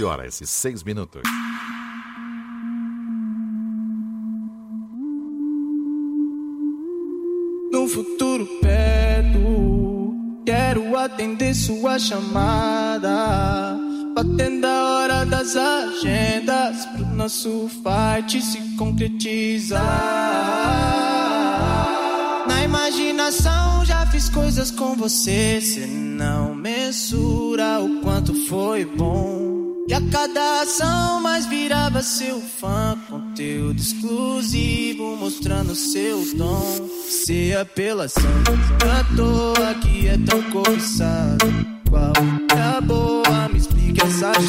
horas e 6 minutos. No futuro perto, quero atender sua chamada, batendo a hora das agendas, pro nosso fight se concretizar. Na imaginação já fiz coisas com você, cê não mensura o quanto foi bom. E a cada ação mais virava seu fã, conteúdo exclusivo mostrando seu dom. Se apelação, à toa que é tão cobiçado. Qual é a boa? Me explica essa